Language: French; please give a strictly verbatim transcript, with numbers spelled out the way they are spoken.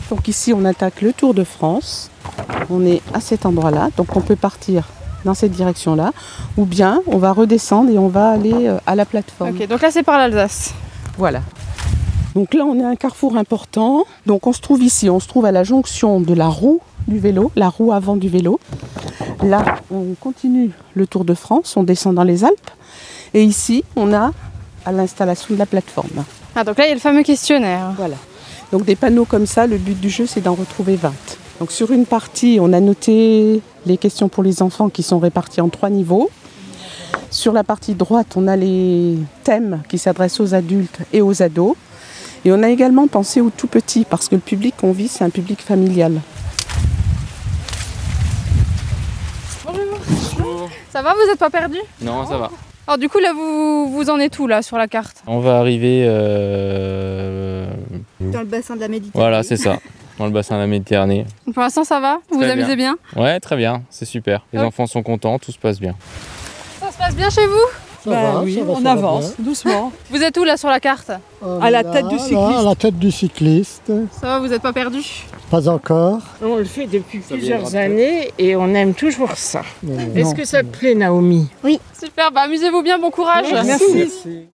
Donc ici, on attaque le Tour de France. On est à cet endroit-là, donc on peut partir dans cette direction-là. Ou bien, on va redescendre et on va aller à la plateforme. Ok, donc là, c'est par l'Alsace. Voilà. Donc là, on est à un carrefour important. Donc on se trouve ici, on se trouve à la jonction de la roue du vélo, la roue avant du vélo. Là, on continue le Tour de France, on descend dans les Alpes. Et ici, on a à l'installation de la plateforme. Ah, donc là, il y a le fameux questionnaire. Voilà. Donc des panneaux comme ça, le but du jeu, c'est d'en retrouver vingt. Donc sur une partie, on a noté les questions pour les enfants qui sont réparties en trois niveaux. Sur la partie droite, on a les thèmes qui s'adressent aux adultes et aux ados. Et on a également pensé aux tout petits, parce que le public qu'on vise, c'est un public familial. Bonjour. Bonjour. Ça va, vous n'êtes pas perdu? Non, ça va. Alors du coup, là, vous, vous en êtes où, là, sur la carte? On va arriver... Euh... Dans le bassin de la Méditerranée. Voilà, c'est ça. Dans le bassin de la Méditerranée. Pour l'instant, ça va? Vous vous Très amusez bien, bien? Ouais, très bien. C'est super. Les Hop. enfants sont contents, tout se passe bien. Ça se passe bien chez vous? Ça Ben va, oui, ça va, on ça va avance bien. doucement. Vous êtes où, là, sur la carte? On À est la là, tête du là, cycliste. à la tête du cycliste. Ça va, vous n'êtes pas perdu? Pas encore. On le fait depuis Ça vient plusieurs de années et on aime toujours ça. Mais Est-ce non. que ça te plaît, Naomi? Super, bah amusez-vous bien, bon courage. Merci.